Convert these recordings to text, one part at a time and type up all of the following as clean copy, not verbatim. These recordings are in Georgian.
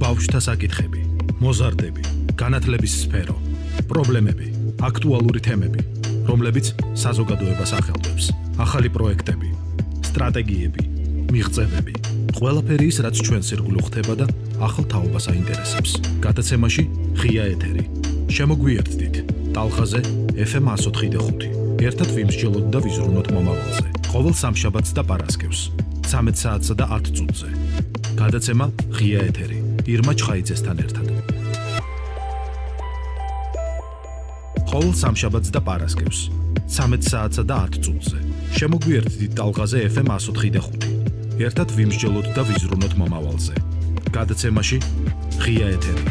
ბავშვთა საკითხები, მოზარდები, განათლების სფერო, პრობლემები, აქტუალური თემები, რომლებიც საზოგადოებას ახელვებს, ახალი პროექტები, სტრატეგიები, მიღწევები, ყველაფერი ის, რაც ჩვენს ირგვლივ ხდება და ახალ თაობას აინტერესებს. გადაცემაში ღია ეთერი. შემოგვიერთდით ტალღაზე FM 104.5. ერთად ვიმსჯელოთ და ვიზრუნოთ მომავალზე. ყოველ სამშაბათს და პარასკევს 13 საათსა და 10 წუთზე. გადაცემა ღია ეთერი. ირმა ჩხაიძესთან ერთად. ყოველ სამშაბათს და პარასკევს 13 საათსა და 10 წუთზე. შემოგვიერთდით ტალღაზე FM 104.5. ერთად ვიმსჯელოთ და ვიზრუნოთ მომავალზე. გადაცემაში ღია ეთერი.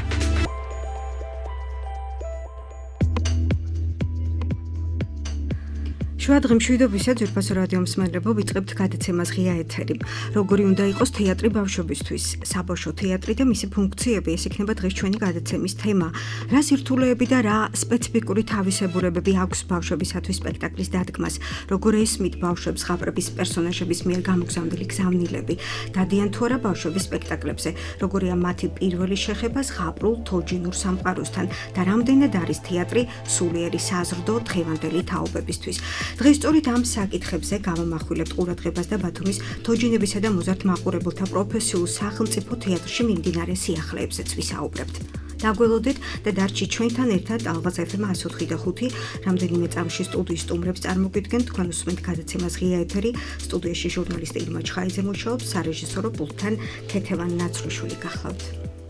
შუადღე მშვიდობისა ძვირფასო რადიო მსმენელებო, ვიწყებთ გადაცემას ღია ეთერი. როგორი უნდა იყოს თეატრი ბავშვებისთვის, საბავშვო თეატრი და მისი ფუნქციები, ეს იქნება დღეს ჩვენი გადაცემის თემა. რა სირთულეები და რა სპეციფიკური თავისებურებები აქვს ბავშვებისათვის სპექტაკლის დადგმას, როგორ ესმით ბავშვებს ღაბრების პერსონაჟების მიერ გამოგზავნილი გზავნილები, დადიან თუ არა ბავშვების სპექტაკლებზე, როგორია მათი პირველი შეხება ღაბრულ თოჯინურ სამყაროსთან და რამდენად არის თეატრი სულიერი საზრდო დღევანდელი თაობებისთვის. დღეს სწორედ ამ საკითხებზე გამომახვილებთ ყურადღებას და ბათუმის თოჯინებისა და მოზარდ მაყურებელთა პროფესიულ სახელმწიფო თეატრში მიმდინარე სიახლეებზეც ვისაუბრებთ. დაგველოდეთ და დარჩით ჩვენთან ერთად ტალღაზე FM 104.5. რამდენიმე წამში სტუდიის სტუმრებს წარმოგიდგენთ, თქვენ უსმენთ გადაცემას ღია ეთერი. სტუდიაში ჟურნალისტი ირმა ჩხაიძე მუშაობს, სარეჟისორო პულტთან ქეთევან ნაცრუშვილი გახლავთ.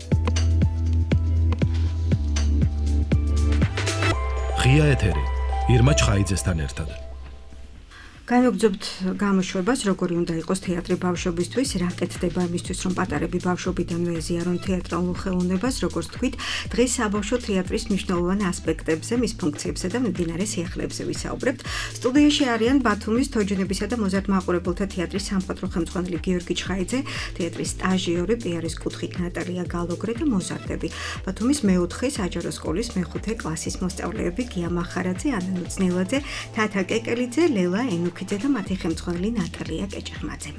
ღია ეთერი. ირმა ჩხაიძესთან ერთად. განვაგრძობთ გამოშვებას, როგორი უნდა იყოს თეატრი ბავშვებისთვის, რა კეთდება იმისთვის, რომ პატარები ბავშვობიდანვე ეზიარონ თეატრალურ ხელოვნებას, როგორც თქვით, დღეს საბავშვო თეატრის მნიშვნელოვან ასპექტებზე, მის ფუნქციებზე და მიმდინარე სიახლეებზე ვისაუბრებთ. სტუდიაში არიან ბათუმის თოჯინებისა და მოზარდ მაყურებელთა თეატრის სამხატვრო ხელმძღვანელი გიორგი ჩხაიძე, თეატრის სტაჟიორი პიარის კუთხით ნატალია გალოგრე და მოზარდები. ბათუმის მეოთხე საჯარო სკოლის მეხუთე კლასის მოსწავლეები გია მახარაძე, ანა ნუცნელაძე, თათა კეკელიძე, ლელა ენუქიძე და მათი ხელმძღვანელი ნატალია კეჭახმაძე.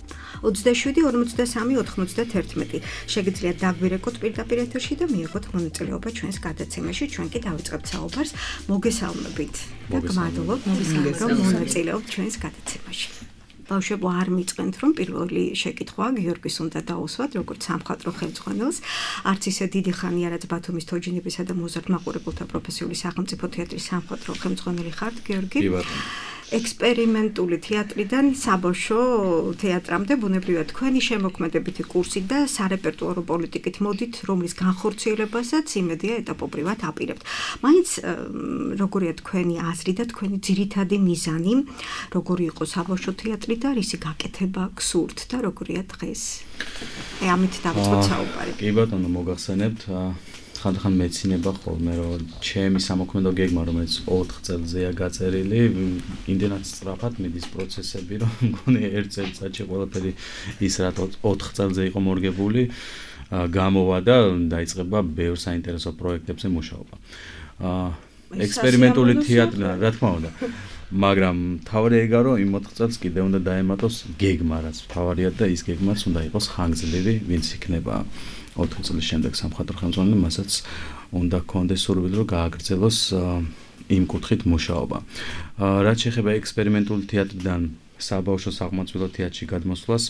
27-83-91 შეგიძლიათ დაგვირეკოთ პირდაპირ ეთერში და მიიღოთ მონაწილეობა ჩვენს გადაცემაში. ჩვენ კი დავიწყებთ საუბარს. მოგესალმებით და გმადლობთ რომ მონაწილეობთ ჩვენს გადაცემაში. ბავშვებო, არ მიწყენთ, რომ პირველი შეკითხვა გიორგის უნდა დაუსვათ, როგორც სამხატვრო ხელმძღვანელს. არც ისე დიდი ხანია, რაც ბათუმის თოჯინებისა და მოზარდ მაყურებელთა პროფესიული სახელმწიფო თეატრის სამხატვრო ხელმძღვანელი ხართ, გიორგი. ექსპერიმენტული თეატრიდან საბავშვო თეატრამდე ბუნებრივად თქვენი შემოქმედებითი კურსი და სარეპერტუარო პოლიტიკით მოდით, რომლის განხორციელებასაც იმედია ეტაპობრივად აპირებთ. მაინც როგორია თქვენი აზრი და თქვენი ძირითადი მიზანი, როგორი იყო საბავშვო თეატრი და რისი გაკეთება გსურთ და როგორია დღეს? ამით დავიწყოთ საუბარი. კი ბატონო, მოგახსენებთ, ხანდახან მეცინება ხოლმე, რომ ჩემი სამოქმედო გეგმა, რომელიც 4 წელზეა გაწერილი, იმდენად სწრაფად მიდის პროცესები, რომ მგონი ერთ წელიწადში ყველაფერი ის რა 4 წელზე იყო მორგებული, გამოვა და დაიწყება ბევრ საინტერესო პროექტებზე მუშაობა. ექსპერიმენტული თეატრი, რა თქმა უნდა. მაგრამ თავი ეგა რომ იმ 4 წელს კიდე უნდა დაემატოს გეგმა, რაც თავარია და ის გეგმაც უნდა იყოს ხანგრძლივი, ვინც იქნება 4 წლის შემდეგ სამხატვრო ხელმძღვანელი, მასაც უნდა კონდეს სურვილი რომ გააგრძელოს იმ კუთხით მუშაობა. რაც შეეხება ექსპერიმენტული თეატრიდან საბავშვო საყმაწვილო თეატრში გადმოსვლას,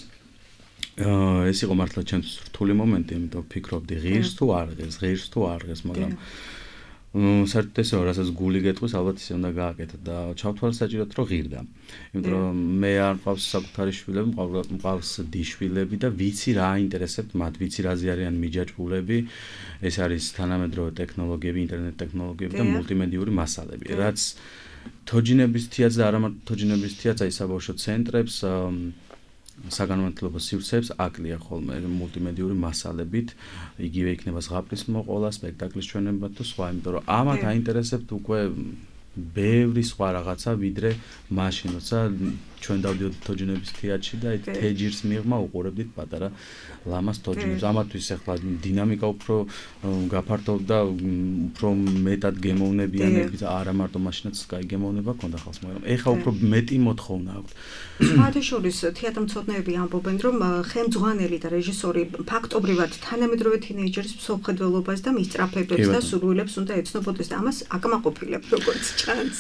ეს იყო მართლა ჩემთვის რთული მომენტი, იმიტომ ვფიქრობდი ღირს თუ არ ღირს, მაგრამ საერთოდ ესეო, რასაც გული გეტყვის, ალბათ ისე უნდა გააკეთო და ჩავთვალსაჭიროთ, რომ ღირდა. იმიტომ რომ მე არ მყავს საკუთარი შვილები, მყავს დიშვილები და ვიცი რა აინტერესებთ მათ, ვიცი რაზე არიან მიჯაჭვულები. ეს არის თანამედროვე ტექნოლოგიები, ინტერნეტ ტექნოლოგიები და მულტიმედიური მასალები. რაც თოჯინების თეატრს და არა მარტო თოჯინების თეატრს, აი საბავშვო ცენტრებს, საგანმანათლებლო სივრცეებს აკლია ხოლმე მულტიმედიური მასალებით, იგივე იქნება ზღაპრის მოყოლა, სპექტაკლის ჩვენება თუ სხვა, იმიტომ რომ ამათ აინტერესებთ უკვე ბევრი სხვა რაღაცა, ვიდრე მაშინ, როცა ჩვენ დავდიოდით თოჯინების თეატრში და თეჯირს მიღმა უყურებდით პატარა ლამას თოჯინებს. ამათვის ახლა დინამიკა უფრო გაფართოვდა, უფრო მეტად გემოვნებიანები და არა მარტო მაშინაც კაი გემოვნება ქონდა ხალხს, მაგრამ ეხლა უფრო მეტი მოთხოვნა აქვს. სხვადასხვა თეატრმცოდნეები ამბობენ, რომ ხელმძღვანელი და რეჟისორი ფაქტობრივად თანამედროვე თინეიჯერის მსოფლმხედველობას და მის სწრაფებებს და სურვილებს უნდა ეცნობოდეს და ამას აკმაყოფილებ, როგორც ჩანს.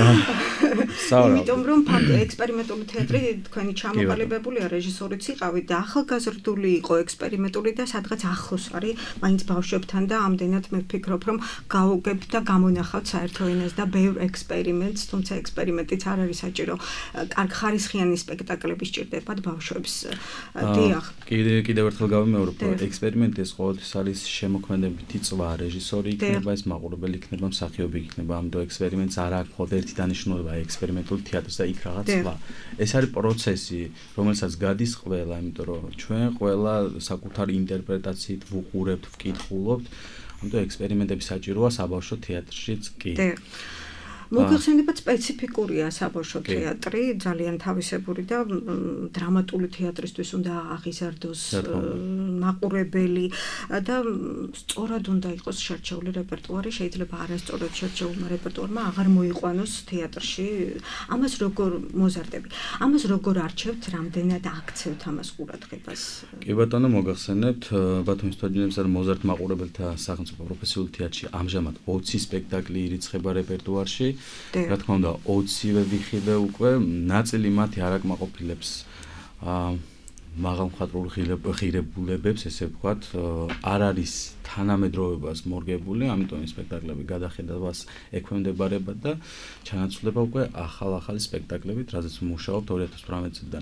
იმიტომ რომ ექსპერიმენტული თეატრი თქვენი ჩამოყალიბებულია, რეჟისორიც იყავით და ახალგაზრდული იყო ექსპერიმენტული და სადღაც ახლოს არის მაინც ბავშვებთან და ამდენად მე ვფიქრობ, რომ გავუგებთ და გამონახავთ საერთო ენას და ბევრ ექსპერიმენტს, თუმცა ექსპერიმენტიც არ არის საჭირო. კარგ ხარისხიანი სპექტაკლები სჭირდებათ ბავშვებს. დიახ. კიდევ ერთხელ გავიმეორებ, ექსპერიმენტი ეს ყოველთვის არის შემოქმედებითი წვა, რეჟისორი იქნება, ეს მაყურებელი იქნება, მსახიობი იქნება, ამიტომ ექსპერიმენტს არ აქვს მხოლოდ ერთი დანიშნულება ექსპერიმენტულ თეატრს და იქ რაღაც სხვა. ეს არის პროცესი, რომელსაც გადის ყველა, იმიტომ რომ ჩვენ ყველა საკუთარი ინტერპრეტაციით ვუყურებთ, ვკითხულობთ, ამიტომ ექსპერიმენტები საჭიროა საბავშვო თეატრშიც კი. მოგეხსენებათ სპეციფიკურია საბავშვო თეატრი, ძალიან თავისებური და დრამატული თეატრისთვის უნდა აღიზარდოს მაყურებელი და სწორად უნდა იყოს შერჩეული რეპერტუარი, შეიძლება არასწორად შერჩეულმა რეპერტუარმა აღარ მოიყვანოს თეატრში. ამას როგორ მოზარდები? ამას როგორ არჩევთ, რამდენად აქცევთ ამას ყურადღებას? კი ბატონო, მოგახსენებთ, ბათუმის თოჯინებსა და მოზარდ მაყურებელთა სახელმწიფო პროფესიული თეატრში ამჟამად 20 სპექტაკლი ირიცხება რეპერტუარში. რა თქმა უნდა 20-ვე ვიხილე უკვე, ნაწილი მათი არ აკმაყოფილებს მაღალმხატვრულ ღირებულებებს, ესე ვთქვათ, არ არის თანამედროვეობას მორგებული, ამიტომ ეს სპექტაკლები გადახედებას ექვემდებარება და ჩანაცვლება უკვე ახალი სპექტაკლებით, რაზეც ვმუშაობთ 2018 წლიდან.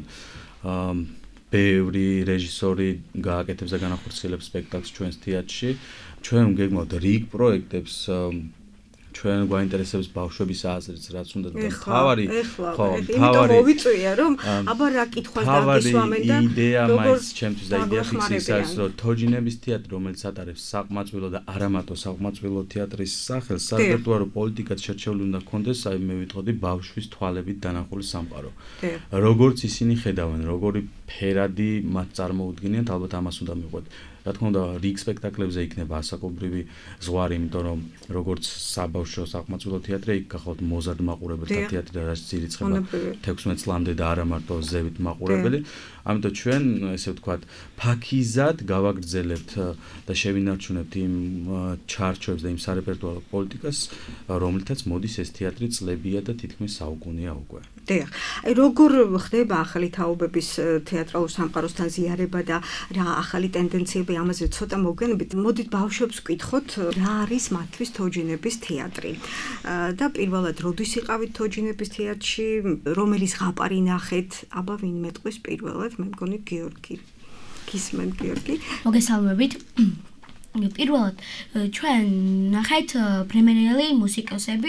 ბევრი რეჟისორი გააკეთებს და განახორციელებს სპექტაკლს ჩვენს თეატრში. ჩვენ გეგმავთ რიგ პროექტებს, ჩვენ გვაინტერესებს ბავშვების აზრიც, რაც უნდა და თავარი იმიტომ მოვიწვია, რომ აბა რა კითხვას დაგისვამენ და იდეა მაინც ჩემთვის და იდეა ფიქსი ის არის, რომ თოჯინების თეატრი, რომელიც ატარებს საკმაწყვილო და არა მარტო საკმაწყვილო თეატრის სახელს, სარეპერტუარო პოლიტიკად შერჩეული უნდა ქონდეს, აი მე ვიტყოდი ბავშვის თვალებით დანახული სამყარო. როგორც ისინი ხედავენ, როგორი ფერადი მათ წარმოუდგენიათ, ალბათ ამას უნდა მივყვეთ. რა თქმა უნდა, რიგ სპექტაკლებზე იქნება ასაკობრივი ზღვარი, იმიტომ რომ როგორც საბავშვო საკმაწყვილო თეატრი, იქ გახავთ მოზარდ მაყურებელთა თეატრი და რაც ირიცხება 16 წლამდე და არა მარტო ზევით მაყურებელი. ამიტომ ჩვენ, ესე ვთქვათ, ფაქიზად გავაგრძელებთ და შევინარჩუნებთ იმ ჩარჩოებს და იმ სარეპერტუარო პოლიტიკას, რომლითაც მოდის ეს თეატრი წლებია და თითქმის საუკუნეა უკვე. დიახ. აი როგორ ხდება ახალი თაობების თეატრალურ სამყაროსთან ზიარება და რა ახალი ტენდენციები ამაზე ცოტა მოგგენებით. მოდით ბავშვებს ვკითხოთ, რა არის მათთვის თოჯინების თეატრი. და პირველად როდის იყავით თოჯინების თეატრში, რომელი ზღაპარი ნახეთ? აბა ვინ მეტყვის პირველად? მე მგონი გიორგი. გისმენთ გიორგი? მოგესალმებით. პირველად ჩვენ ნახეთ პრემიერული მუსიკოსები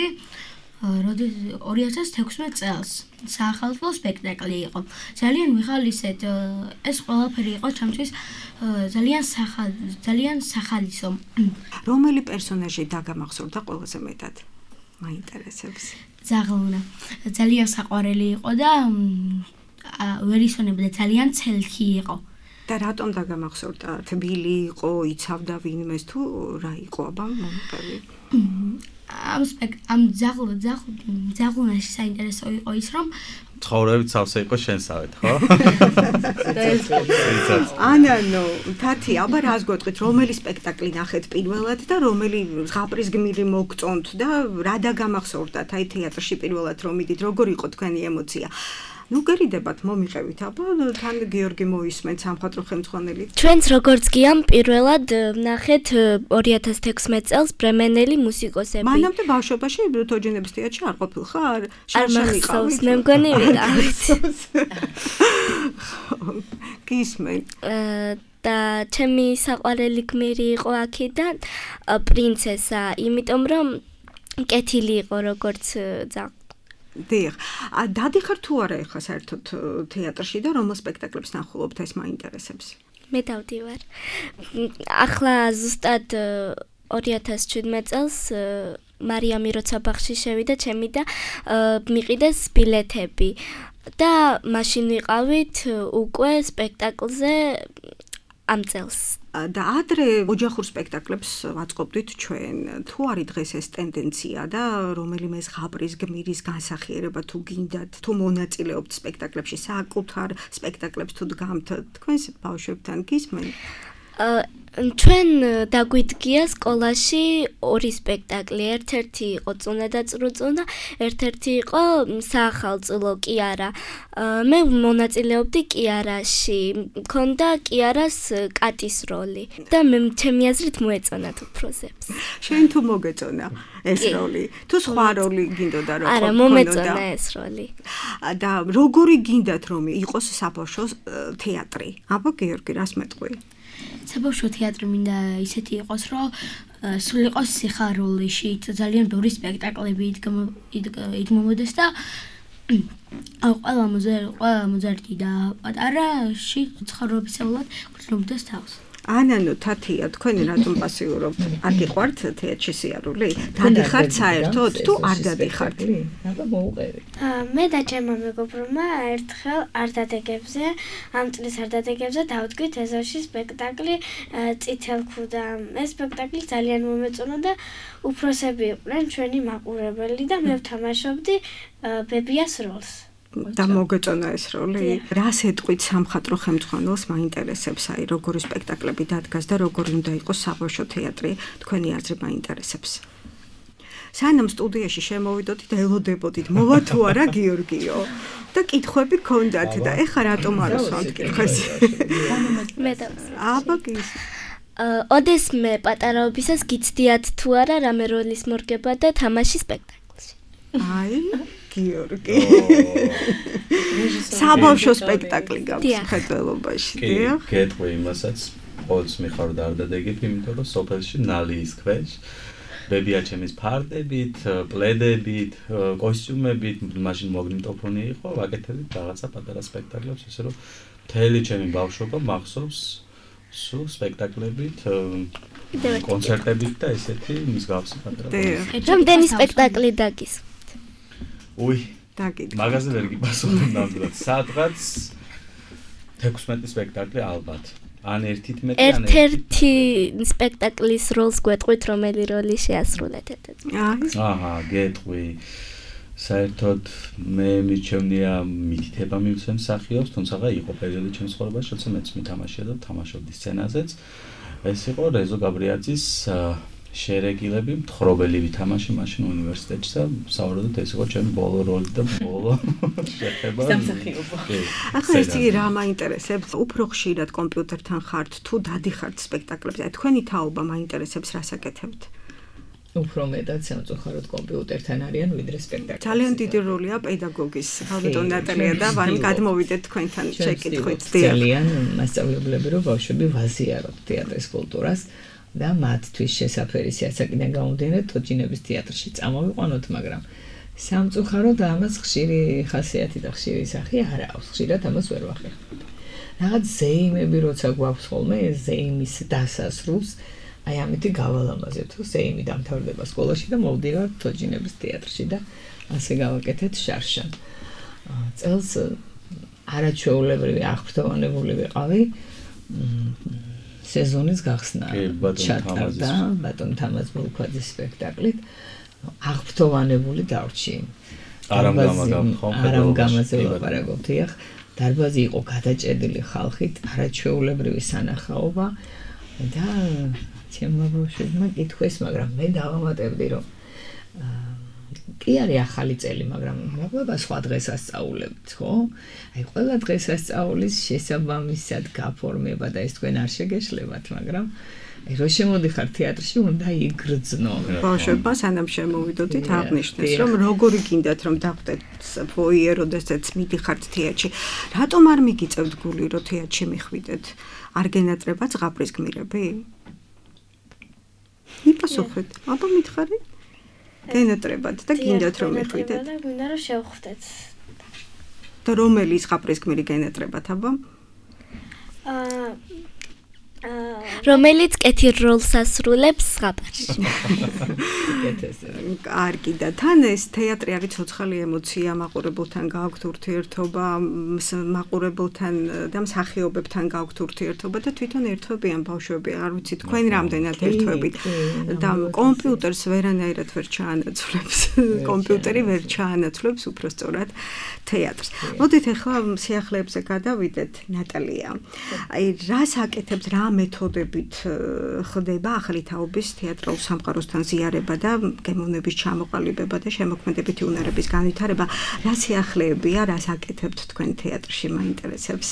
2016 წელს საახალწლო სპექტაკლი იყო. ძალიან ვიხალისეთ, ეს ყველაფერი იყო ჩემთვის ძალიან სახალისო. რომელი პერსონაჟი დაგამახსოვრდა ყველაზე მეტად? მაინტერესებს. ზაღლუნა. ძალიან საყვარელი იყო და ვერისონებდა, ძალიან ცელქი იყო. და რატომ დაგამახსოვრდა? თბილი იყო, იცავდა ვინმეს თუ რა იყო, აბა მომყევი? ამ ზაღლუნაში საინტერესო იყო ის, რომ ცხოვრებით სავსე იყო შენსავეთ, ხო? ანანო, თათი, აბა რას გეტყვით, რომელი სპექტაკლი ნახეთ პირველად და რომელი ზღაპრის გმირი მოგწონთ და რა დაგამახსოვრდათ აი თეატრში პირველად რომ მიდით, როგორი იყო თქვენი ემოცია? ნუ გერიდებათ, მომიყევით, აბა თან გიორგი მოისმენთ სამხატვრო ხელმძღვანელი. ჩვენც როგორც გიამ პირველად ნახეთ 2016 წელს ბრემენელი მუსიკოსები. მანამდე ბავშვობაში თოჯინების თეატრში არ ყოფილხარ? შანშანიყავით. მე მგონი ვიყავით. გისმენ. და ჩემი საყვარელი გმირი იყო აქედან პრინცესა, იმიტომ რომ კეთილი იყო როგორც ძაღლი. დიახ. დადიხარ თუ არა ახლა საერთოდ თეატრში და რომელ სპექტაკლებს ნახულობთ, ეს მაინტერესებს? მე დავდივარ. ახლა ზუსტად 2017 წელს მარიამი როცა ბაღში შევიდა ჩემი და მიყიდეს ბილეთები. და მაშინ ვიყავით უკვე სპექტაკლზე ამ წელს. და ადრე ოჯახურ სპექტაკლებს ვაწყობდით ჩვენ. თუ არის დღეს ეს ტენდენცია და რომელიმე ზღაპრის გმირის განსახიერება თუ გინდათ, თუ მონაწილეობთ სპექტაკლებში, საკუთარ სპექტაკლებს თუ დგამთ, თქვენს ბავშვებთან გისმენ? ჩვენ დაგვიდგია სკოლაში ორი სპექტაკლი. ერთ-ერთი იყო წუნა და წრუწუნა, ერთ-ერთი იყო საახალწლო კიარა. მე მონაწილეობდი კიარაში. მქონდა კიარას კატის როლი და მე ჩემი აზრით მოეწონათ უფროსებს. შენ თუ მოგეწონა ეს როლი? თუ სხვა როლი გინდოდა რომ არა, მომეწონა ეს როლი. და როგორი გინდათ რომ იყოს საბავშვო თეატრი? აბა გიორგი, რას მეტყვი? საბავშვო თეატრი მინდა ისეთი იყოს, რომ სულ იყოს სიხარულიში, ძალიან ბევრი სპექტაკლები იდგმებოდეს და ყველა მოზარდი და პატარაში ცხოვრობისეულად გრძნობდეს თავს. ანანო, თათია, თქვენი რატომ პასიურობთ? არ გიყვართ თეატრში სიარული? დადიხართ საერთოდ თუ არ დადიხართ? აბა მოუყევი. მე და ჩემო მეგობრებმა ერთხელ არდადეგებზე, ამ წლის არდადეგებზე დავდგით ეზოში სპექტაკლი წითელქუდა. ეს სპექტაკლი ძალიან მომეწონა და უფროსები იყვნენ ჩვენი მაყურებელი და მე ვთამაშობდი ბებიას როლს. და მოგეწონა ეს როლი? რას ეტყვით სამხატვრო ხელმძღვანელს მაინტერესებს, აი როგორი სპექტაკლები დადგას და როგორი უნდა იყოს საბავშვო თეატრი, თქვენი აზრი მაინტერესებს. სანამ სტუდიაში შემოვიდოდით, ელოდებოდით, მოვა თუ არა გიორგიო? და კითხვები გქონდათ და ეხა რატომ არ უსვამთ კითხვას? მე და აბა გის. ოდესმე პატარაობისას გიცდიათ თუ არა რამე როლის მორგება და თამაში სპექტაკლში. აი გიორგი. საბავშვო სპექტაკლი გაქვს მხედველობაში, დიახ? კი, გეტყვი იმასაც, ყოველთვის მიხარდა არდადეგები, იმიტომ რომ სოფელში ნალის ქვეშ ბებია ჩემის ფარდებით, პლედებით, კოსტიუმებით, მაშინ მოგნიტოფონი იყო, ვაკეთებდით რაღაცა პატარა სპექტაკლებს, ესე რომ მთელი ჩემი ბავშვობა მახსოვს სულ სპექტაკლებით, კონცერტებით და ესეთი მსგავსი პატარა. რამდენი სპექტაკლი დაგის? უი, დაგიდგა. მაგაზე ვერ გიპასუხებ ნამდვილად. სადღაც 16 სპექტაკლი ალბათ. ან 11 ან ერთ-ერთი სპექტაკლის როლს გვეტყვით, რომელი როლი შეასრულეთ ერთად. აჰა, გეტყვი. საერთოდ მე მიჩვენია მითითება მივცემ მსახიობს, თუმცა იყო პერიოდი ჩემს ცხოვრებაში, როცა მეც მითამაშია და თამაშობდი სცენაზეც. ეს იყო რეზო გაბრიაძის შერეგილები, მთხრობელი ვითამაში მაშინ უნივერსიტეტში და საუბრობთ ეს იყო ჩემი ბოლო როლი და ბოლო შეხება. სამსახიობო. ახლა ეს იგი რა მაინტერესებს? უფრო ხშირად კომპიუტერთან ხართ თუ დადიხართ სპექტაკლებზე? აი თქვენი თაობა მაინტერესებს, რას აკეთებთ? უფრო მეტად სამწუხაროდ კომპიუტერთან არიან ვიდრე სპექტაკლებზე. ძალიან დიდი როლია პედაგოგის, ალბათ ნატალია და ვარ გადმოვიდეთ თქვენთან შეკითხვით. ძალიან მასწავლებლები რომ ბავშვები ვაზიაროთ თეატრის კულტურას და მათთვის შესაფერი სიასაკიდან გამომდინარე თოჯინების თეატრში წამოვიყვანოთ, მაგრამ სამწუხაროდ ამას ხშირი ხასიათი და ხშირი სახე არ აქვს. ხშირად ამას ვერ ვახერხებთ. რაღაც ზეიმები როცა გვაქვს ხოლმე, ეს ზეიმის დასასრულს აი ამითი გავალამაზებთ, რომ ზეიმი დამთავრდება სკოლაში და მოვდივართ თოჯინების თეატრში და ასე გავაკეთეთ შარშან. წელს არაჩვეულებრივი აღფრთოვანებული ვიყავი სეზონის გახსნა ჩატარდა ბატონ თამაზ ბოლქვაძის სპექტაკლით აღფრთოვანებული დარჩი. არამ გამაზე ვაპარაკობ, დიახ, დარბაზი იყო გადაჭედილი ხალხით, არაჩვეულებრივი სანახაობა და ჩემმა ბავშვებმა კითხეს, მაგრამ მე დავამატებდი, რომ კი არის ახალი წელი, მაგრამ მოგება სხვა დღესასწაულებით, ხო? აი ყველა დღესასწაულის შესაბამისად გაფორმება და ეს თქვენ არ შეგეშლებათ, მაგრამ აი რო შემოდიხარ თეატრში, უნდა იგრძნო. ბავშვებმა სანამ შემოვიდოდით აღნიშნეს, რომ როგორი გინდათ რომ დახვდეთ ფოიე, როდესაც მიდიხართ თეატრში. რატომ არ მიგიწევთ გული, რომ თეატრში მიხვიდეთ? არ გენატრება ზღაპრის გმირები? მიპასუხეთ, აბა მითხარი? გენატრებათ და გინდათ რომ მიხვიდეთ? და გინდა რომ შევხვდეთ. და რომელი ზღაპრის გმირი გენატრებათ, აბა? რომელიც კეთილ როლს ასრულებს ზღაპარში. კარგი და თან ეს თეატრი არის ცოცხალი ემოცია, მაყურებელთან გააქვთ ურთიერთობა, მაყურებელთან და მსახიობებთან გააქვთ ურთიერთობა და თვითონ ერთვებიან ბავშვები, არ ვიცი თქვენ რამდენად ერთვებით და კომპიუტერს ვერანაირად ვერ ჩაანაცვლებს, კომპიუტერი ვერ ჩაანაცვლებს უბრალოდ თეატრს. მოდით ახლა სიახლეებზე გადავიდეთ, ნატალია. აი რას აკეთებთ, რა მეთოდებით ხდება ახალი თაობის თეატრალურ სამყაროსთან ზიარება და გემოვნების ჩამოყალიბება და შემოქმედებითი უნარების განვითარება, რა სიახლეებია, რას აკეთებთ თქვენ თეატრში, მაინტერესებს.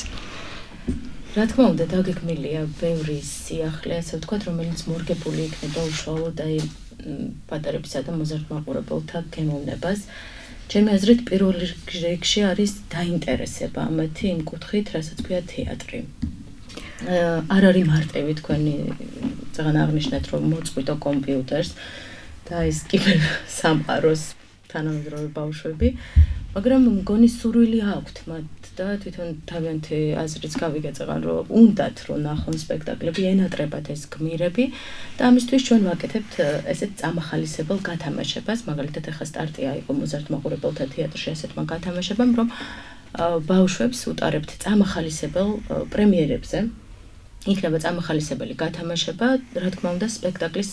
რა თქმა უნდა, დაგეგმილია ბევრი სიახლე, ასე ვთქვათ, რომელიც მორგებული იქნება უშუალოდ აი პატარებისა და მოზარდ-მაყურებელთა გემოვნებას. ჩემი აზრით, პირველ რიგში არის დაინტერესება ამათი იმ კუთხით, რასაც ქვია თეატრი. არ არის მარტივი თქვენი წაღან აღნიშნეთ, რომ მოწყვიტო კომპიუტერს და ეს კიბერ სამყაროს თანამედროვე ბავშვები, მაგრამ მგონი სურვილი აქვთ მათ და თვითონ თავიანთი აზრიც გავიგეცან, რომ უნდათ რომ ნახონ სპექტაკლები, ენატრებათ ეს გმირები და ამისთვის ჩვენ ვაკეთებთ ესეთ წამახალისებელ გათამაშებას, მაგალითად ახლა სტარტი აიღო მოზარდ-მაყურებელთა თეატრში ესეთმა გათამაშებამ, რომ ბავშვებს უტარებთ წამახალისებელ პრემიერებზე. იქნება წამახალისებელი გათამაშება, რა თქმა უნდა, სპექტაკლის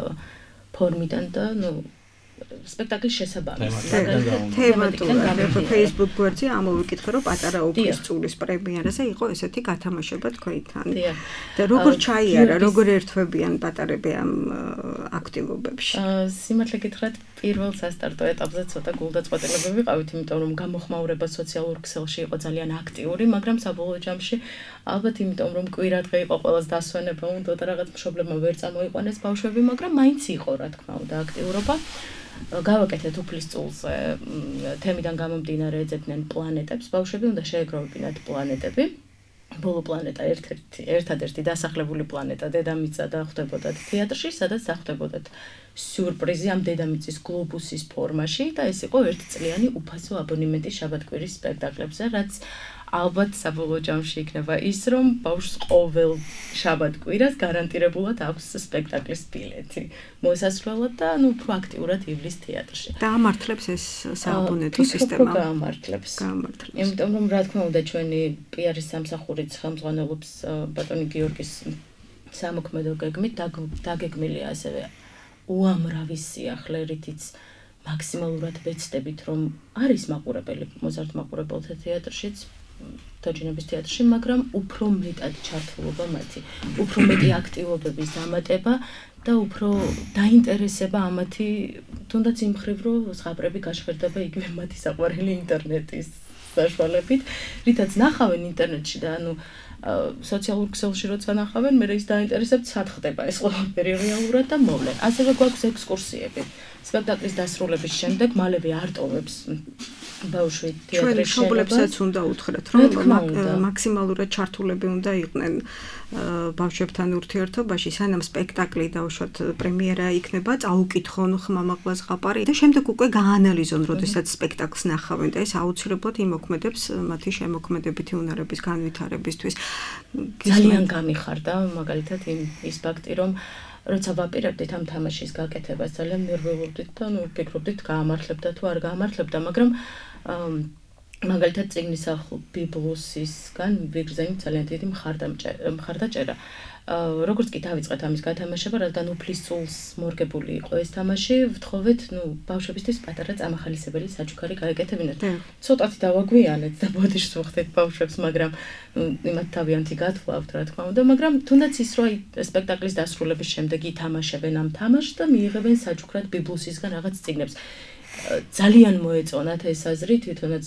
ფორმიდან და სპექტაკლის შესაბამისად. თემატურად Facebook გვერდზე ამოვიკითხე, რომ პატარა უფლის წულის პრემიერაზე იყო ესეთი გათამაშება თქვენთან. და როგორ ჩაიარა, როგორ ერთვებიან პატარები ამ აქტივობებში? სიმართლე გითხრათ, პირველ სასტარტო ეტაპზე ცოტა გულდაწყვეტილები ვიყავით, იმიტომ რომ გამოხმაურება სოციალურ ქსელში იყო ძალიან აქტიური, მაგრამ საბოლოო ჯამში ალბათ იმიტომ რომ კვირადღე იყო ყველას დასვენება უნდა და რაღაც მშობლებმა ვერ წამოიყვანეს ბავშვები, მაგრამ მაინც იყო რა თქმა უნდა აქტიურობა. გავაკეთეთ უფლის წულზე თემიდან გამომდინარე ეძებდნენ პლანეტებს, ბავშვები უნდა შეეგროვებინათ პლანეტები. ბოლო პლანეტა ერთადერთი დასახლებული პლანეტა დედამიწა და ხვდებოდათ თეატრში, სადაც დახვდებოდათ სიურპრიზი ამ დედამიწის გლობუსის ფორმაში და ეს იყო ერთწლიანი უფასო აბონემენტი შაბათ-კვირის სპექტაკლებზე, რაც ალბათ საბოლოო ჯამში იქნება ის, რომ ბავშვს ყოველ შაბათ-კვირას გარანტირებულად აქვს სპექტაკლის ბილეთი მოსასვლელად და უფრო აქტიურად ივლის თეატრში. დაამართლებს ეს სააბონეტო სისტემა. გაამართლებს. იმიტომ რომ რა თქმა უნდა ჩვენი პიარის სამსახურიც ხელმძღვანელობს ბატონი გიორგის სამოქმედო გეგმით დაგეგმილია ასევე უამრავი სიახლე, რითიც მაქსიმალურად ვეცდებით, რომ არის მაყურებელი მოზარდ-მაყურებელთა თეატრშიც, თოჯინების თეატრში, მაგრამ უფრო მეტად ჩართულობა მათი, უფრო მეტი აქტივობების დამატება და უფრო დაინტერესება ამათი, თუნდაც იმ მხრივ, რომ ზღაპრები გაჟღერდება იგივე მათი საყვარელი ინტერნეტის საშუალებით, რითაც ნახავენ ინტერნეტში და სოციალურ ქსელში როცა ნახავენ, მე ის დაინტერესებთ სად ხდება ეს ყველაფერი რეალურად და მოვლენ. ასევე გვაქვს ექსკურსიები. სპექტაკლის დასრულების შემდეგ მალევე არტოვებს ბავშვი თეატრის შენობას. ჩვენ მშობლებსაც უნდა უთხრათ, რომ მაქსიმალურად ჩართულები უნდა იყვნენ ბავშვებთან ურთიერთობაში, სანამ სპექტაკლი დაუშვათ პრემიერა იქნება, წაუკითხონ ხმამაღლა ზღაპარი და შემდეგ უკვე გაანალიზონ, როდესაც სპექტაკლს ნახავენ და ეს აუცილებლად იმოქმედებს მათი შემოქმედებითი უნარების განვითარებისთვის. ძალიან გამიხარდა მაგალითად ის ფაქტი, რომ როცა ვაპირებდით ამ თამაშის გაკეთებას, ძალიან ნერვიულობდით და ვფიქრობდით გაამართლებდა თუ არ გაამართლებდა, მაგრამ მაგალითად წიგნის ახალ ბიბლუსისგან ვიგრძენით ძალიან დიდი მხარდაჭერა. როგორც კი დავიწყეთ ამის გათამაშება, რადგან უფლის წულს მორგებული იყო ეს თამაში, ვთხოვეთ, ბავშვებისთვის პატარა წამახალისებელი საჩუქარი გაეკეთებინათ. ცოტათი დავაგვიანეთ და ბოდიშს ვხდეთ ბავშვებს, მაგრამ იმათ თავიანთი გათვლავთ, რა თქმა უნდა, მაგრამ თუნდაც ის, რომ სპექტაკლის დასრულების შემდეგ ითამაშებენ ამ თამაშს და მიიღებენ საჩუქრად ბიბლუსისგან რაღაც წიგნებს. ძალიან მოეწონათ ეს აზრი, თვითონაც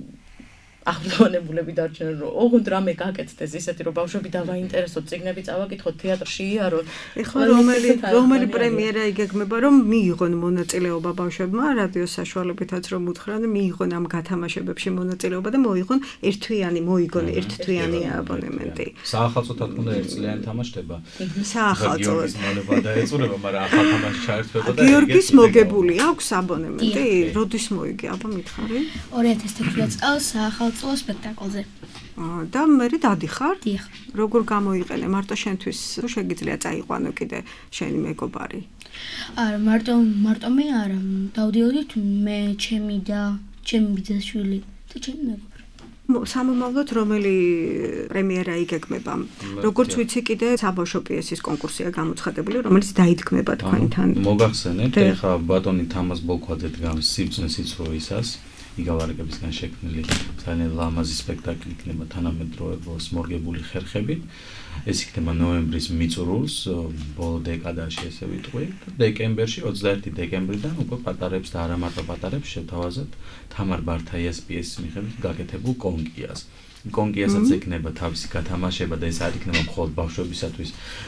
აღფრთოვანებულები დარჩნენ, რომ ოღონდ რამე გაკეთდეს ისეთი, რომ ბავშვები დავაინტერესოთ, წიგნები წავაკითხოთ, თეატრში იარონ. ეხლა რომელი პრემიერა იგეგმება, რომ მიიღონ მონაწილეობა ბავშვებმა, რადიოს საშუალებითაც რომ უთხრან, მიიღონ ამ გათამაშებებში მონაწილეობა და მოიღონ მოიგონ ერთთვიანი აბონემენტი. საახალწლოთად უნდა ერთწლიანი თამაშდება. საახალწლოდ მალება დაეწურება, მაგრამ ახალ თამაში ჩაერთვება და გიორგის მოგებული აქვს აბონემენტი? როდის მოიგე? აბა მითხარი. 2016 წელს საახალწლო სპექტაკლზე. და მე დადიხარ? დიახ. როგორ გამოიყენე მარტო შენთვის თუ შეგიძლია წაიყვანო კიდე შენი მეგობარი? არა, მარტო მე არა, დავდიოდით მე, ჩემი და ჩემი ბიძაშვილი და ჩემი მეგობარი. სამომავლოდ რომელი პრემიერა იგეგმება? როგორც ვიცი კიდე საბავშვო პიესის კონკურსია გამოცხადებული, რომელიც დაიდგმება თქვენთან. მოგახსენებთ, ეხლა ბატონი თამაზ ბოლქვაძე დგამს სიბრძნე სიცრუისას. იგავარეკებისგან შექმნილი ძალიან ლამაზი სპექტაკლი იქნება თანამედროვე მორგებული ხერხებით. ეს იქნება ნოემბრის მიწურულს, ბოლო დეკადაში ესე ვიტყვი. დეკემბერში, 21 დეკემბრიდან უკვე პატარებს და არა მარტო პატარებს შევთავაზებთ თამარ ბართაიას პიესის მიხედვით გაკეთებულ კონკიას. კონკიასაც ექნება თავისი გათამაშება და ეს არ იქნება მხოლოდ ბავშვებისათვის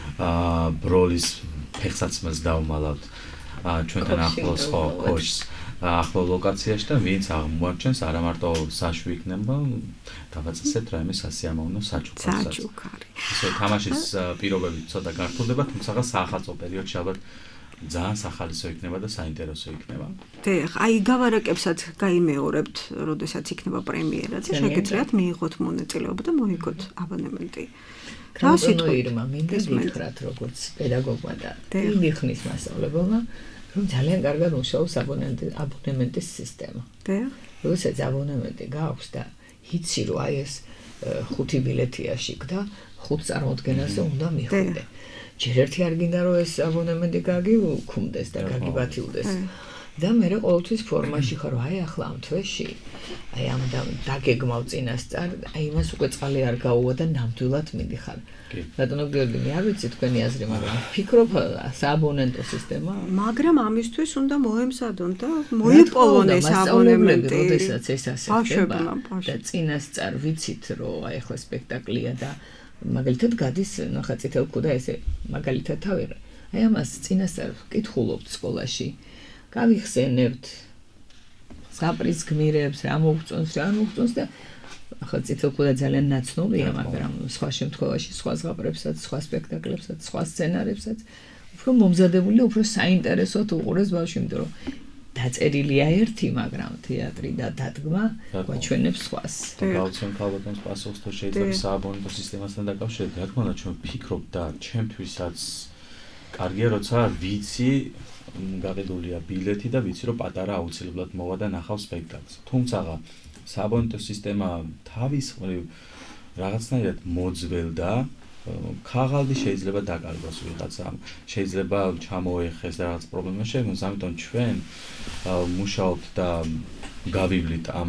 ბროლის ფეხსაცმელს დავმალავთ ჩვენთან ახლოს კოშკს. ახლო ლოკაციაში და ვინც აღმოაჩენს არა მარტო საშვი იქნება დავაწესებთ რაიმე სასიამოვნო საჩუქარსაც. ესე თამაშის პირობები ცოტა გართულდება, თუმცა საახალწლო პერიოდში ალბათ ძალიან სახალისო იქნება და საინტერესო იქნება. აი გავარაკებსაც გაიმეორებთ, როდესაც იქნება პრემიერა და შეგიძლიათ მიიღოთ მონაწილეობა და მოიგოთ აბონემენტი. რასიტყვი ირმა მინდა გითხრათ როგორც პედაგოგმა და დიდი ხნის მასწავლებელმა რომ ძალიან კარგად მუშაობს აბონემენტის სისტემა. როდესაც აბონემენტი გაქვს და იცი რომ აი ეს 5 ბილეთია შიგდა, 5 წარმოდგენაზე უნდა მიხვიდე. ჯერ ერთი არ გინდა რომ ეს აბონემენტი გაგიქუმდეს და გაგიბათილდეს. და მე ყოველთვის ფორმაში ხარ, აი ახლა ამ თვეში, აი ამ დაგეგმავ წინასწარ, აი იმას უკვე წყალი არ გაუვა და ნამდვილად მიდიხარ. ბატონო გიორგი, მე არ ვიცი თქვენი აზრი, მაგრამ ფიქრობ სააბონენტო სისტემა, მაგრამ ამისთვის უნდა მოემზადონ და მოიპოვონ ეს აბონემენტი, როდესაც ეს ასე ხდება და წინასწარ ვიცით რომ აი ახლა სპექტაკლია და მაგალითად გადის ნახა წითელ ქუდა ესე მაგალითად თავი. აი ამას წინასწარ ვკითხულობთ სკოლაში. გავიხსენებთ საპრის გმირებს, რა მოგწონს და ახლა წითელ ქუდა ძალიან ნაცნობია, მაგრამ სხვა შემთხვევაში სხვა ზღაპრებსაც, სხვა სპექტაკლებსაც, სხვა სცენარებსაც უფრო მომზადებული, უფრო საინტერესოდ უყურეს ბავშვი, იმიტომ რომ დაწერილია ერთი, მაგრამ თეატრი და დადგმა გვაჩვენებს სხვას. გავცემ ქალბატონს პასუხს, თუ შეიძლება სააბონეტო სისტემასთან დაკავშირებით, რა თქმა უნდა, ჩვენ ვფიქრობთ და ჩემთვისაც კარგია, როცა ვიცი გაყიდულია ბილეთი და ვიცი რომ პატარა აუცილებლად მოვა და ნახავ სპექტაკლს. თუმცა სააბონეტო სისტემა თავის მხრივ რაღაცნაირად მოძველდა, ქაღალდი შეიძლება დაკარგოს ვიღაცამ, შეიძლება ჩამოეხეს რაღაც პრობლემა შემოს, ამიტომ ჩვენ მუშაობთ და გავივლით ამ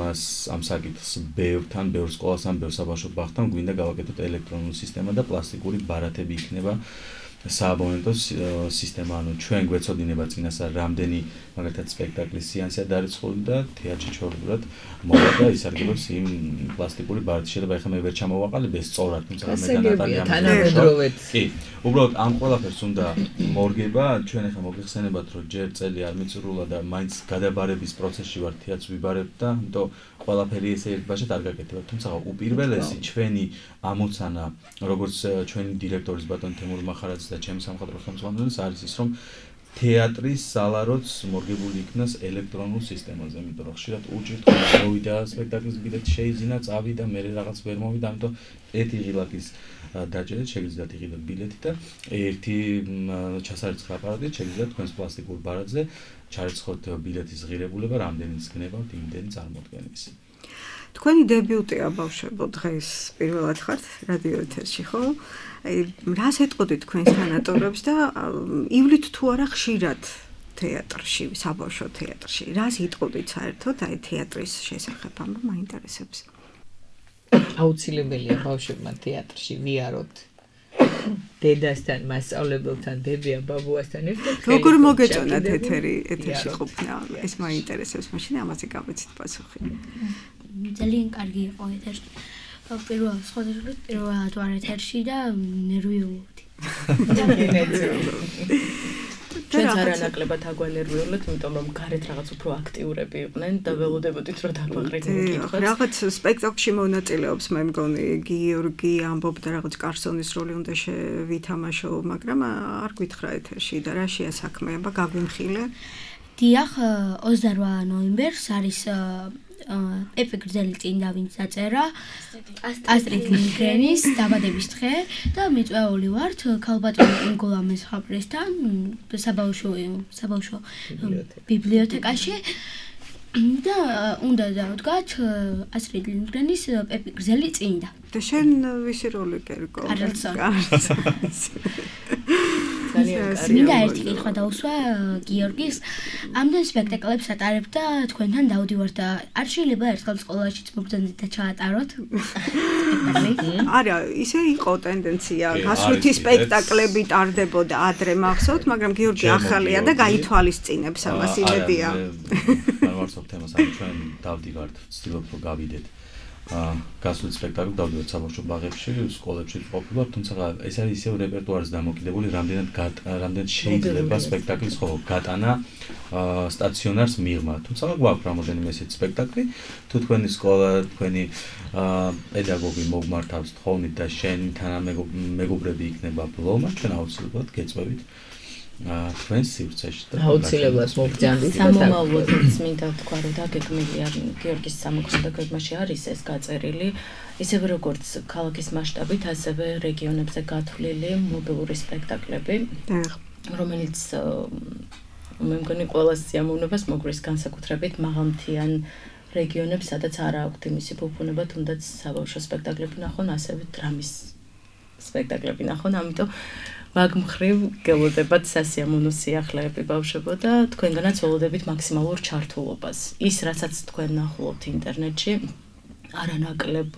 საკითხს ბევრ სკოლასთან, ბევრ საბავშვო ბაღთან, გვინდა გავაკეთოთ ელექტრონული სისტემა და პლასტიკური ბარათები იქნება სააბონეტო სისტემა, ანუ ჩვენ გვეცოდინება წინასწარ რამდენი მაგალითად სპექტაკლის სეანსია დარიცხული და თეატრში ჩვეულებრივად მოვა და ისარგებლობს იმ პლასტიკური ბარათით. შეიძლება ეხლა მე ვერ ჩამოვაყალიბე ეს სწორად, თუმცა მე და ნატალია თანამედროვედ. კი, უბრალოდ ამ ყველაფერს უნდა მორგება. ჩვენ ეხლა მოგიხსენებათ რომ ჯერ წელი არ მიწურულა და მაინც გადაბარების პროცესში ვარ, თეატრს ვიბარებ და ამიტომ ყველაფერი ესე ერთბაშად არ გაკეთდება. თუმცა უპირველესი ჩვენი ამოცანა, როგორც ჩვენი დირექტორის ბატონ თემურ მახარაძის და ჩემი სამხატვრო ხელმძღვანელის არის ის, რომ თეატრის სალაროც მორგებული იქნას ელექტრონულ სისტემაზე, იმიტომ რომ ხშირად უჭირთ მოვიდა სპექტაკლის ბილეთი შეიძინა, წავიდა, მე რაღაც ვერ მოვიდა, ამიტომ ერთი ღილაკის დაჭერით შეგიძლიათ იყიდოთ ბილეთი და ერთი ჩასარიცხო აპარატით შეგიძლიათ თქვენს პლასტიკურ ბარათზე ჩარიცხოთ ბილეთის ღირებულება, რამდენიც გნებავთ, იმდენი წარმოდგენის. თქვენი დებიუტია ბავშვებო დღეს პირველად ხართ რადიო ეთერში, ხო? რას ეტყოდით თქვენს თანატორებს და ივლით თუ არა ხშირად თეატრში, საბავშვო თეატრში? რას იტყოდით საერთოდ აი თეატრის შესახებ? ამბა მაინტერესებს. აუცილებელია ბავშვებმა თეატრში ვიაროთ. დედასთან, მასწავლებელთან, დებია ბაბუასთან ერთად. როგორ მოგეწონათ ეთერში ყოფნა? ეს მაინტერესებს, მაშინ ამაზე გავეცით პასუხი. ძალიან კარგი იყო ეთერში. პირველად ვარ ეთერში და ნერვიულობდი. ჩვენც არანაკლებად აგვანერვიულეთ, იმიტომ რომ გარეთ რაღაც უფრო აქტიურები იყვნენ და ველოდებოდით რომ დაგვაყრინოთ კითხვებს. რაღაც სპექტაკლში მონაწილეობს მე მგონი გიორგი ამბობდა რაღაც კარსონის როლი უნდა ვითამაშო, მაგრამ არ გითხრა ეთერში და რაშია საქმე, აბა გაგვიმხილე. დიახ, 28 ნოემბერს არის პეპე გრძელი წინდა ვინც დაწერა ასტრიდ ლინდგრენის დაბადების დღე და მიწვეული ვართ ქალბატონი ინგოლა მესხაპრესთან საბავშვო ბიბლიოთეკაში და უნდა დავდგათ ასტრიდ ლინდგრენის პეპე გრძელი წინდა და შენ ვისი როლი კერკო? მინდა ერთი კითხვა დაუსვა გიორგის ამდენ სპექტაკლებს ატარებ და თქვენთან დავდივარ და არ შეიძლება ერთხელ სკოლაშიც მოგზავნით და ჩაატაროთ სპექტაკლი? არა, ისე იყო ტენდენცია გასვლითი სპექტაკლები ტარდებოდა ადრე მახსოვთ, მაგრამ გიორგი ახალია და გაითვალისწინებს ამას იმედია. მართლა თემას ამ ჩვენ დავდივართ, ვცდილობ რომ გავიდეთ. გასული სპექტაკლი დავდივართ საბავშვო ბაღებში, სკოლებში ყოფილვარ, თუმცა ეს არის ისევ რეპერტუარზე დამოკიდებული, რამდენად შეიძლება სპექტაკლის ხო გატანა სტაციონარს მიღმა. თუმცა გვაქვს რამოდენიმე ესეთი სპექტაკლი, თუ თქვენი სკოლა, თქვენი პედაგოგი მოგმართავს თხოვნით და შენი თანამეგობრები იქნება ბლომა, ჩვენ აუცილებლად გეწვევით თქვენს სივრცეში და აუცილებლად მოგძანდით სამომავლოდ მინდა ვთქვა რომ დაგეგმილია გიორგის სამოქმედო გეგმაში არის ეს გაწერილი ისევე როგორც ქალაქის მასშტაბით ასევე რეგიონებზე გათვლილი მობილური სპექტაკლები რომელიც მე მგონი ყველა სიამოვნებას მოგრის განსაკუთრებით მაღალმთიან რეგიონებს სადაც არ აქვთ იმისი ფუფუნება თუნდაც საბავშვო სპექტაკლები ნახონ ასევე დრამის სპექტაკლები ნახონ ამიტომ მაგ მხრივ გელოდებათ სასიამოვნო სიახლეები ბავშვებო და თქვენგანაც ველოდებით მაქსიმალურ ჩართულობას. ის რასაც თქვენ ნახულობთ ინტერნეტში არანაკლებ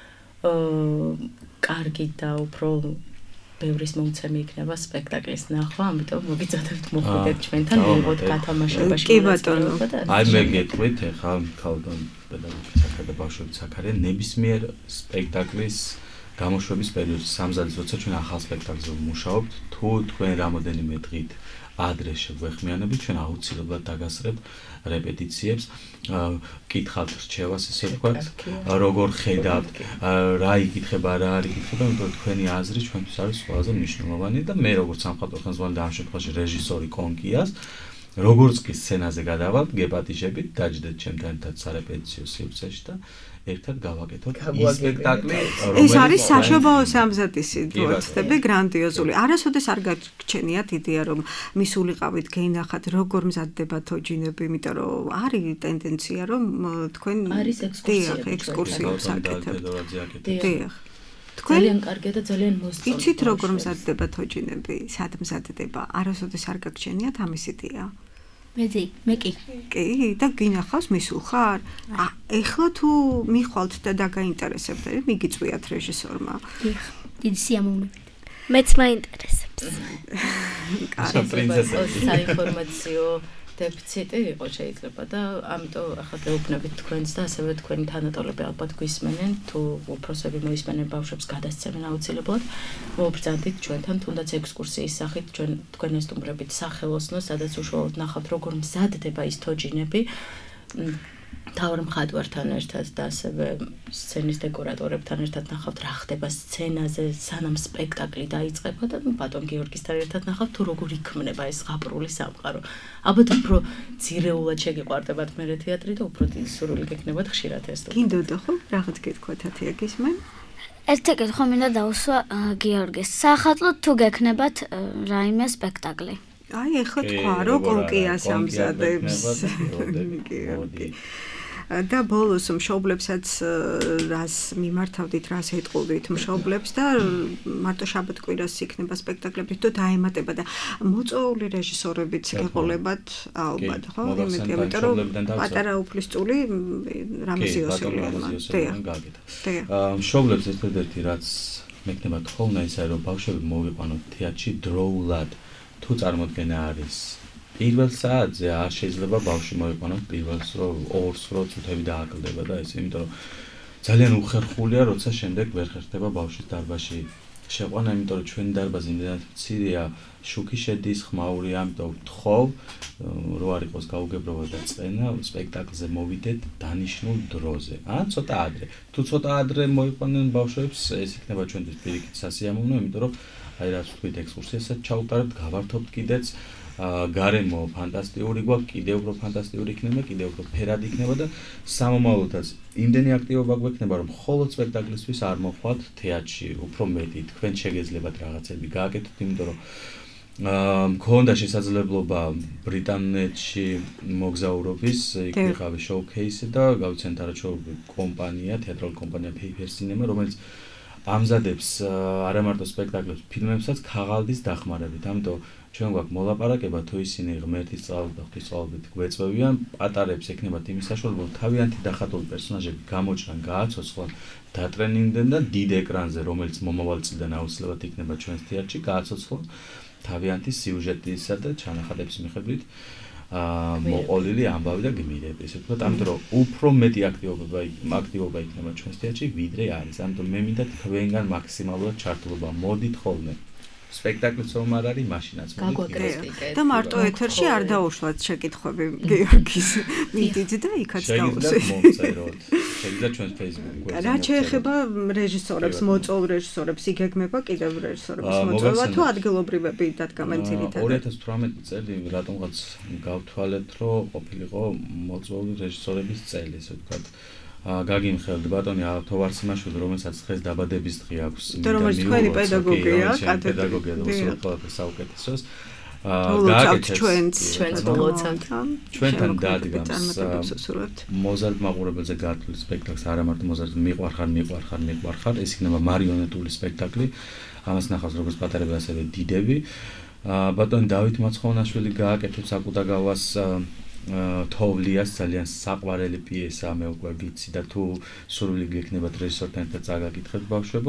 კარგი და უფრო ბევრის მომცემი იქნება სპექტაკლის ნახვა, ამიტომ მოგიწოდებთ მოხვიდეთ ჩვენთან ვიღოთ გათამაშებაში. კი ბატონო. აი მე გეტყვით ახლა ქალბატონ პედაგოგის აქ და ბავშვების აქ არის ნებისმიერ სპექტაკლის გამოშვების პერიოდში სამზადის როცა ჩვენ ახალ სპექტაკლზე ვმუშაობთ, თუ თქვენ რამოდენიმე დღით ადრე შეგვეხმიანებით, ჩვენ აუცილებლად დაგასწრებთ რეპეტიციებს, კითხავთ რჩევას, ესე ვთქვათ, როგორ ხედავთ, რა იკითხება, რა არ იკითხება, იმიტომ რომ თქვენი აზრი ჩვენთვის არის ყველაზე მნიშვნელოვანი და მე როგორც სამხატვრო ხელმძღვანელი და ამ შემთხვევაში რეჟისორი კონკიას როგორც კი სცენაზე გადავალთ, გეპატიჟებით, დაჯდეთ ჩემთან ერთად სარეპეტიციო სივრცეში და ერთად გავაკეთოთ ის სპექტაკლი, ეს არის საშობაო სამზადისი ვთქვი, გრანდიოზული. არასოდეს არ გაჩენიათ იდეა რომ მისულიყავით გენახათ როგორ მზადდება თოჯინები, იმიტომ რომ არის ტენდენცია რომ თქვენ არის ექსკურსიებს აკეთებთ. თქვენ ძალიან კარგია და ძალიან მოსწონთ. იცით როგორ მზადდება თოჯინები, სად მზადდება? არასოდეს არ გაჩენიათ ამის იდეა? მე კი. კი, და გინახავს მისულ ხარ? ეხლა თუ მიხვალთ და დაგაინტერესებთ, მიგიწვიათ რეჟისორმა. დიდი სიამოვნებით. მეც მაინტერესებს. საინფორმაციო დეფიციტი იყო შეიძლება და ამიტომ ახლა გეუბნებით თქვენს და ასევე თქვენი თანატოლები ალბათ გვისმენენ თუ უფროსები მოისმენენ ბავშვებს გადასცემენ აუცილებლად მოვბრძანდით ჩვენთან თუნდაც ექსკურსიის სახით თქვენ ესტუმრებით სახელოსნოს სადაც უშუალოდ ნახავთ როგორ მზადდება ის თოჯინები თავარ მხატვართან ერთად და ასევე სცენის დეკორატორებთან ერთად ნახავთ რა ხდება სცენაზე სანამ სპექტაკლი დაიწყება და ბატონ გიორგისთან ერთად ნახავთ თუ როგორ იქმნება ეს ზღაპრული სამყარო. ალბათ უფრო ძირეულად შეგიყვარდებათ მერე თეატრი და უფრო სურვილი გექნებათ ხშირად ეს. გინდოდა ხო? რაღაც გეთქვა თათია გისმენ? ერთი კითხვა მინდა დავუსვა გიორგის. საახალწლოდ თუ გექნებათ რაიმე სპექტაკლი? აი ეხლა თქვა რომ კონკიას ამზადებს. და ბოლოს მშობლებსაც რას მიმართავდით, რას ეტყობდით მშობლებს და მარტო შაბათ-კვირას იქნება სპექტაკლები თუ დაემატება და მოწვეული რეჟისორებიც გეყოლებათ ალბათ, ხო? იმიტომ რომ პატარა უფლისწული რამაზ იოსელიანმა. მშობლებს ერთადერთი რაც მექნება თხოვნა ისაა რომ ბავშვები მოვიყვანოთ თეატრში დროულად თუ წარმოდგენა არის პირველ საათზე არ შეიძლება ბავშვი მოიყვანოს პირველს რომ ორს რო წუთები დააკლდება და ესე იმიტომ რომ ძალიან უხერხულია როცა შემდეგ ვერ ხერხდება ბავშვის დარბაზში შეყვანა იმიტომ რომ ჩვენი დარბაზი იმდენად მცირეა შუქი შედის ხმაურია ამიტომ ვთხოვ რო არ იყოს გაუგებრობა და წენა სპექტაკლზე მოვიდეთ დანიშნულ დროზე ან ცოტა ადრე თუ ცოტა ადრე მოიყვანენ ბავშვებს ეს იქნება ჩვენთვის პირიქით სასიამოვნო იმიტომ რომ აი რაც ვთქვით ექსკურსიასაც ჩავუტარებთ, გავართობთ კიდეც გარემო ფანტასტიკური გვაქვს, კიდევ უფრო ფანტასტიკური იქნება, კიდევ უფრო ფერადი იქნება და სამომავლოდაც იმდენი აქტივობა გვექნება, რომ მხოლოდ სპექტაკლისთვის არ მოხვათ თეატრში, უფრო მეტი თქვენ შეგეძლებათ რაღაცები გააკეთოთ, იმიტომ რომ მქონდა შესაძლებლობა ბრიტანეთში მოგზაურობის, იქ ვიყავი შოუ-ქეისი და გავიცანთ არაჩვეულებრივი კომპანია, თეატრალური კომპანია Paper Cinema, რომელიც ამზადებს არა მარტო სპექტაკლებს, ფილმებსაც ქაღალდის დახმარებით. ამიტომ ჩვენ გვაქვს მოლაპარაკება, თუ ისინი ღმერთის სწავლით და ღვთისმსწავლობით გვეწვევიან, პატარებს ექნებათ იმის საშუალება, რომ თავიანთი დახატული პერსონაჟები გამოჩნან, გააცოცხლონ, დატრენინგდნენ და დიდ ეკრანზე, რომელიც მომავალ წლიდან აუცილებლად იქნება ჩვენს თეატრში, გააცოცხლონ თავიანთი სიუჟეტისა და ჩანახატების მიხედვით მოყოლილი ამბავი და გმირები, ესე ვთქვათ, ამიტომ რომ უფრო მეტი აქტივობა იქნება ჩვენს თეატრში, ვიდრე არის. ამიტომ მე მინდა თქვენგან მაქსიმალურად ჩართულობა მოდით ხოლმე. სპექტაკლიც რომ არ არის, მაშინაც მოგვიყვეთ. და მარტო ეთერში არ დაუშვათ შეკითხვები გეორგის მიდით და იქაც დავუსვით. შეგიძლიათ ჩვენს Facebook-ზე. რა შეეხება რეჟისორებს, მოწვეულ რეჟისორებს, იგეგმება კიდევ რეჟისორების მოწვევა თუ ადგილობრივები დადგამენ ძირითადად? 2018 წელი რატომღაც გავთვალეთ, რომ ყოფილიყო მოწვეული რეჟისორების წელი, ესე ვთქვათ. გაგიმხელთ ბატონი თოვარციმაშვილი, რომელსაც დღეს დაბადების დღე აქვს. და რომელიც თქვენი პედაგოგია, პედაგოგია და უსულო ყველაფერს საუკეთესოს. გააკეთეთ ჩვენს ჩვენთან დადგამს მოზარდ მაყურებელზე გათვლილ სპექტაკლს, არა მარტო მოზარდ მიყვარხარ, ეს იქნება მარიონეტული სპექტაკლი. ამას ნახავს როგორც პატარები, ასევე დიდები. ბატონი დავით მაცხოვნაშვილი გააკეთებს აკუდაგავას თოვლიას ძალიან საყვარელი პიესა, მე უკვე ვიცი და თუ სურვილი გექნებათ რეჟისორთან ერთად წაგაკითხეთ ბავშვებო.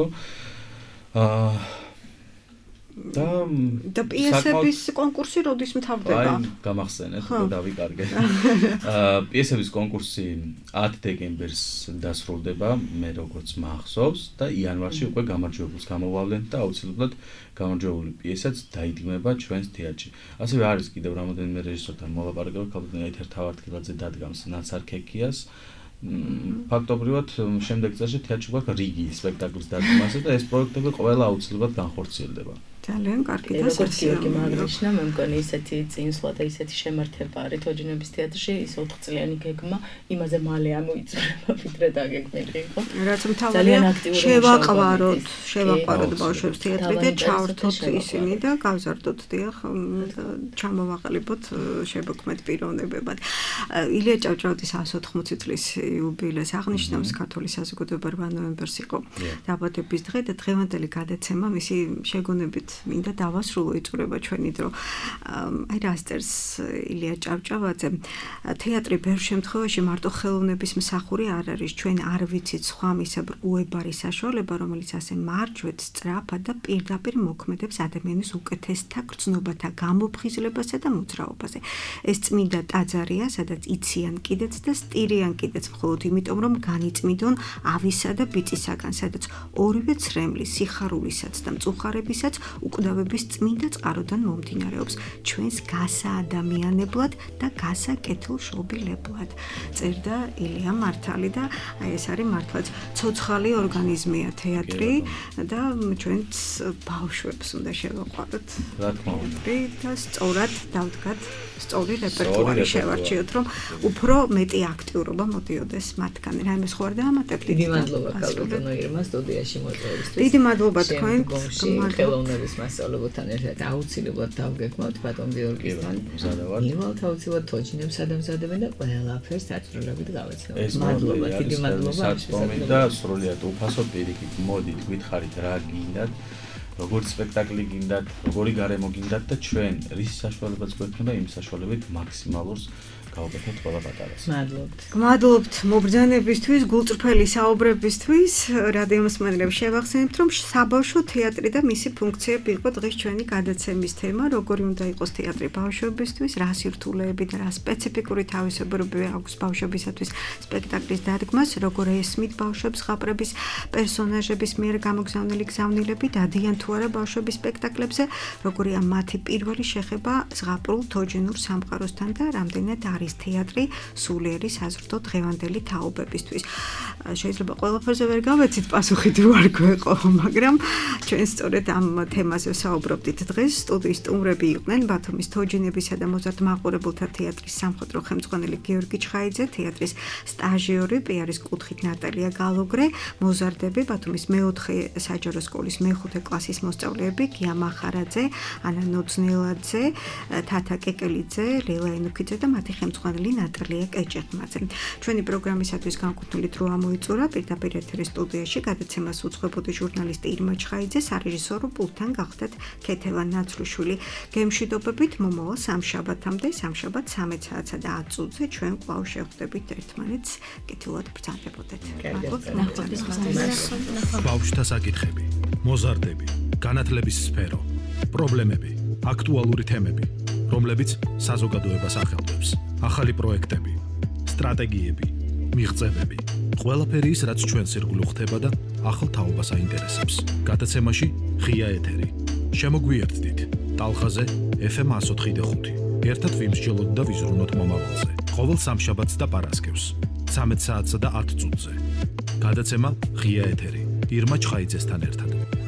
და პიესების კონკურსი როდის მთავრდება? აი, გამახსენეთ, დავიკარგე. პიესების კონკურსი 10 დეკემბერს დასრულდება, მე როგორც მახსოვს და იანვარში უკვე გამარჯვებულს გამოვავლენთ და აუცილებლად გამარჯვებული პიესაც დაიდგმება ჩვენს თეატრში. ასევე არის კიდევ რამოდენიმე რეჟისორთან მოლაპარაკება, ქალბატონი ეთერთავართკილაძე დადგამს ნაცარქექიას. ფაქტობრივად შემდეგ წელში თეატრში გვაქვს რიგი სპექტაკლის დადგმაზე და ეს პროექტები ყველა აუცილებლად განხორციელდება. ძალიან კარგი და როგორც გიორგი მაგრიშნა, მე მგონი ისეთი წინსვლა და ისეთი შემართება არის თოჯინების თეატრში, ის 4 წლიანი გეგმა იმაზე მალე ამოიწურება, ვიდრე დაგეგმილი იყო. რაც მთავარია შევაყვაროთ ბავშვებს თეატრი და ჩავრთოთ ისინი და გავზარდოთ დიახ, ჩამოვაყალიბოთ შემოქმედ პიროვნებებად. ილია ჭავჭავაძის 180 წლის იუბილეს აღნიშნავს ქართული საზოგადოება 8 ნოემბერს იყო დაბადების დღე და დღევანდელი გადაცემა მისი შეგონებით მინდა დავასრულო იწურება ჩვენი დრო. აი რასტერს ილია ჭავჭავაძე თეატრი ბევრ შემთხვევაში მარტო ხელოვნების მსახური არ არის, ჩვენ არ ვიცით სხვა მისებრ უებარი საშუალება, რომელიც ასე მარჯვეთ, სწრაფად და პირდაპირ მოქმედებს ადამიანის უკეთესთა გრძნობათა გამოფხიზლებასა და მოძრაობაზე. ეს წმინდა ტაძარია, სადაც იციან კიდეც და სტირიან კიდეც მხოლოდ იმიტომ, რომ განიწმინდონ ავისა და ბიწისაგან, სადაც ორივე ცრემლი სიხარულისაც და მწუხარებისაც უკვდავების წმინდა წყაროდან მომდინარეობს ჩვენს გასაადამიანებლად და გასაკეთილშობილებლად. წერდა ილია მართალი და აი ეს არის მართლაც ცოცხალი ორგანიზმია თეატრი და ჩვენც ბავშვებს უნდა შევაყვაროთ. რა თქმა უნდა. და სწორად დავდგათ, სწორი რეპერტუარი შევარჩიოთ, რომ უფრო მეტი აქტიურობა მოდიოდეს მათგან. რაიმე სხვა არ დამატებთ? დიდი მადლობა ქალბატონო ირმა სტუდიაში მოწვევისთვის. დიდი მადლობა თქვენ. ხელოვნების მასწავლებელთან ერთად აუცილებლად დავგეგმავთ ბატონ გიორგისთან. იმალთ აუცილებლად თოჯინებს ადამზადებენ და ყველაფერს დაწვრილებით გავეცნობთ. მადლობა, დიდი მადლობა. და სრულიად უფასო პირიქით მოდით, გითხარით რა გინდათ, როგორი სპექტაკლი გინდათ, როგორი გარემო გინდათ და ჩვენ რის საშუალებაც გვექნება, იმ საშუალებით მაქსიმალურს გავაკეთოთ ყველა პატარას. მადლობთ. გმადლობთ მობრძანებისთვის, გულწრფელი საუბრებისთვის. რადიო მსმენელებს შევახსენებთ, რომ საბავშვო თეატრი და მისი ფუნქციები იყო დღეს ჩვენი გადაცემის თემა, როგორი უნდა იყოს თეატრი ბავშვებისთვის, რა სირთულეები და რა სპეციფიკური თავისებურებები აქვს ბავშვებისათვის სპექტაკლის დადგმას, როგორ ესმით ბავშვებს ზღაპრების პერსონაჟების მიერ გამოგზავნილი გზავნილები, დადიან თუ არა ბავშვების სპექტაკლებზე, როგორია მათი პირველი შეხება ზღაპრულ თოჯინურ სამყაროსთან და რამდენად არის არის თეატრი სულიერი საზრდო დღევანდელი თაობებისთვის. შეიძლება ყველაფერზე ვერ გავეცით პასუხი თუ არ გვეყო, მაგრამ ჩვენ სწორედ ამ თემაზე ვსაუბრობდით დღეს. სტუდიის სტუმრები იყვნენ ბათუმის თოჯინებისა და მოზარდ მაყურებელთა თეატრის სამხატვრო ხელმძღვანელი გიორგი ჩხაიძე, თეატრის სტაჟიორი, პიარის კუთხით ნატალია გალოგრე, მოზარდები ბათუმის მეოთხე საჯარო სკოლის მეხუთე კლასის მოსწავლეები გია მახარაძე, ანა ნოძნელაძე, თათა კეკელიძე, ლელა ენუქიძე და მათი ხელმძღვანელი ნატალია კეჭეღმაძე. ჩვენი პროგრამისათვის განკუთვნილი დრო ამოიწურა პირდაპირ ეთერის სტუდიაში გადაცემას უძღვებოდი ჟურნალისტი ირმა ჩხაიძე, სარეჟისორო პულტთან გახდათ ქეთევა ნაცრუშვილი. გემშვიდობებით მომავალ სამშაბათამდე, სამშაბათ 13 საათსა და 10 წუთზე ჩვენ კვლავ შევხვდებით ერთმანეთს, კეთილად ბრძანდებოდეთ. ბავშვთა საკითხები, მოზარდები, განათლების სფერო, პრობლემები, აქტუალური თემები, რომლებიც საზოგადოებას ახელვებს, ახალი პროექტები, სტრატეგიები, მიღწევები, ყველაფერი ის, რაც ჩვენს ირგვლივ ხდება და ახალ თაობას აინტერესებს. გადაცემაში ღია ეთერი. შემოგვიერთდით ტალღაზე FM 104.5. ერთად ვიმსჯელოთ და ვიზრუნოთ მომავალზე. ყოველ სამშაბათს და პარასკევს 13 საათსა და 10 წუთზე. გადაცემა ღია ეთერი ირმა ჩხაიძესთან ერთად.